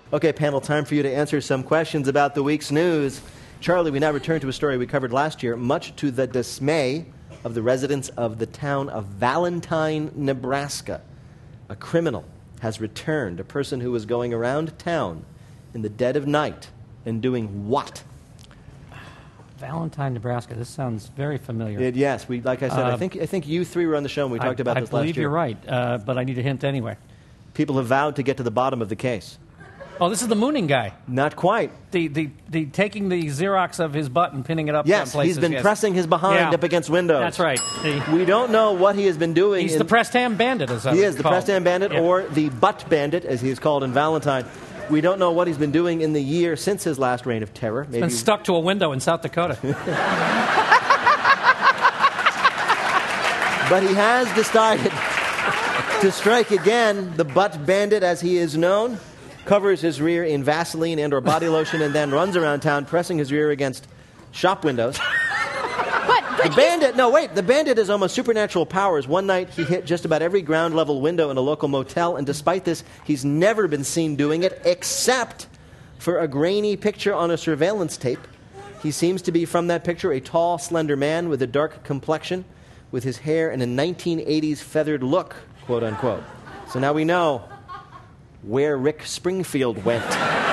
Okay, panel, time for you to answer some questions about the week's news. Charlie, we now return to a story we covered last year, much to the dismay of the residents of the town of Valentine, Nebraska. A criminal has returned, a person who was going around town in the dead of night and doing what? Valentine, Nebraska. This sounds very familiar. Yes, like I said, I think you three were on the show and we talked about this last year. I believe you're right, but I need a hint anyway. People have vowed to get to the bottom of the case. Oh, this is the mooning guy. Not quite. The taking the Xerox of his butt and pinning it up. Yes, places, he's been pressing his behind up against windows. That's right. We don't know what he has been doing. He's the pressed ham bandit, as I He is the pressed ham bandit, or the butt bandit, as he is called in Valentine. We don't know what he's been doing in the year since his last reign of terror. He's been stuck to a window in South Dakota. But he has decided to strike again. The butt bandit, as he is known, covers his rear in Vaseline and or body lotion and then runs around town pressing his rear against shop windows. The bandit has almost supernatural powers. One night he hit just about every ground level window in a local motel, and despite this, he's never been seen doing it except for a grainy picture on a surveillance tape. He seems to be, from that picture, a tall, slender man with a dark complexion, with his hair in a 1980s feathered look, quote unquote. So now we know where Rick Springfield went.